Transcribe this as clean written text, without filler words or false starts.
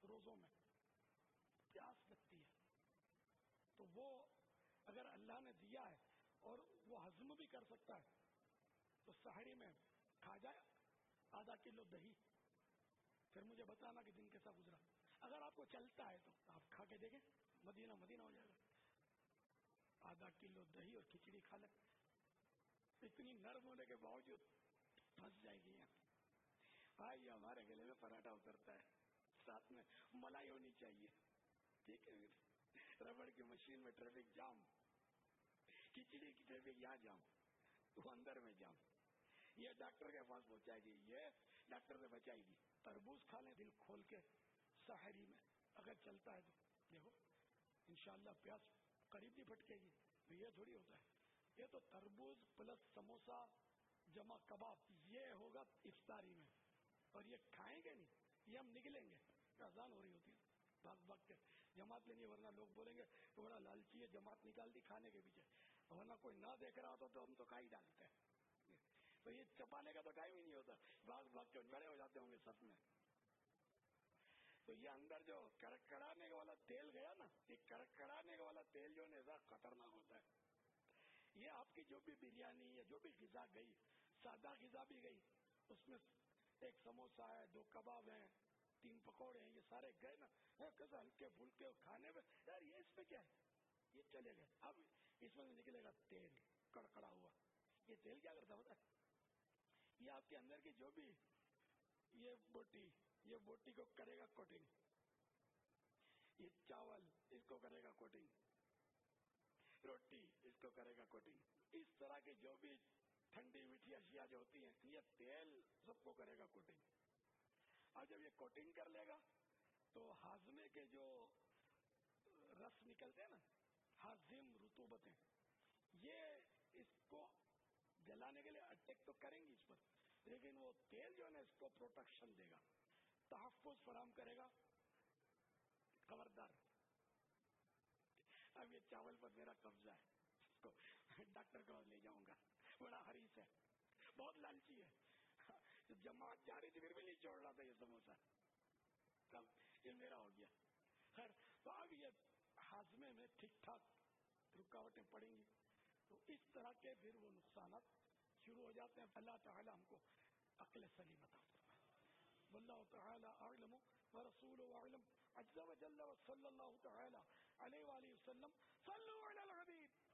روزوں میں پیاس لگتی ہے، تو وہ اگر اللہ نے دیا ہے اور وہ ہضم بھی کر سکتا ہے تو سحری میں کھا جائے آدھا کلو دہی، پھر مجھے بتانا کہ دن کیسا گزرا۔ اگر آپ کو چلتا ہے تو آپ کھا کے دیکھیں، مدینہ مدینہ ہو جائے گا۔ آدھا کلو دہی اور کھچڑی کھا لیں، اتنی نرم ہونے کے باوجود پھنس جائے گی یہاں۔ بھائی ہمارے گلے میں پراٹھا اترتا ہے، ساتھ میں ملائی ہونی چاہیے، ٹھیک ہے۔ ربڑ کی مشین میں ٹریفک جام، کھچڑی کی ٹریفک یہاں جام، وہ اندر میں جام، یہ ڈاکٹر کے پاس پہنچائے گی، یہ ڈاکٹر سے بچائے گی۔ تربوز کھا لیں دل کھول کے سحری میں، اگر چلتا ہے تو دیکھو انشاءاللہ پیاس قریب نہیں پھٹکے گی۔ یہ تھوڑی ہوتا ہے، یہ تو تربوز پلس سموسا جمع کباب، یہ ہوگا افطاری میں، اور یہ کھائیں گے نہیں، یہ ہم نکلیں گے، اذان ہو رہی ہوتی ہے، بھاگ بھاگ کے جماعت لینی ہے، ورنہ لوگ بولیں گے تو بڑا لالچی ہے، جماعت نکال دی کھانے کے پیچھے، ورنہ کوئی نہ دیکھ رہا ہوتا تو ہم تو کھا ہی ڈالتے ہیں۔ تو یہ چپانے کا تو ٹائم ہی نہیں ہوتا، بھاگ بھاگ کے بڑے ہو جاتے ہوں گے سب میں۔ تو یہ اندر جو کڑکڑانے والا تیل گیا نا، یہ کڑکڑانے والا تیل جو ہے خطرناک ہوتا ہے۔ یہ آپ کی جو بھی بریانی یا جو بھی غذا گئی، سادہ غذا بھی گئی، اس میں ایک سموسا ہے، 2 کباب ہیں، 3 پکوڑے ہیں، یہ سارے گئے نا، کیسے ہلکے پھلکے کھانے میں، یار یہ اس میں کیا ہے، یہ چلے گئے۔ اب اس میں نکلے گا تیل کڑکڑا ہوا، یہ تیل کیا کرتا ہوتا ہے، یہ آپ کے اندر کی جو بھی یہ بوٹی کو کرے گا کوٹنگ، یہ چاول اس کو کرے گا کوٹنگ، روٹی اس کو کرے گا کوٹنگ، اس طرح کی جو بھی ٹھنڈی میٹھی اشیاء جو ہوتی ہیں، یہ تیل سب کو کرے گا کوٹنگ۔ اور جب یہ کوٹنگ کر لے گا تو ہاضمے کے جو رس نکلتے ہیں نا، ہاضم رطوبتیں، یہ اس کو جلانے کے لیے اٹیک تو کریں گی اس پر، لیکن وہ تیل جو ہے نا اس کو پروٹیکشن دے گا، تحفظ فراہم کرے گا۔ خبردار، اب یہ چاول پر میرا قبضہ ہے، اس کو ڈاکٹر کو لے جاؤں گا، بڑا حریص ہے، بہت لالچی ہے، جب جماعت جا رہی تھی پھر بھی نہیں چھوڑ رہا تھا یہ سموسا، اب یہ میرا ہو گیا۔ خیر، تو اب یہ ہاضمے میں ٹھیک ٹھاک رکاوٹیں پڑیں گی، تو اس طرح کے پھر وہ نقصانات شروع ہو جاتے ہیں۔ اللہ تعالی ہم کو عقل سلیم عطا فرمائے۔ واللہ تعالی اعلم ورسولہ اعلم، عز وجل وصلی اللہ تعالی علیہ وآلہ وسلم۔ صلوا علی الحبیب۔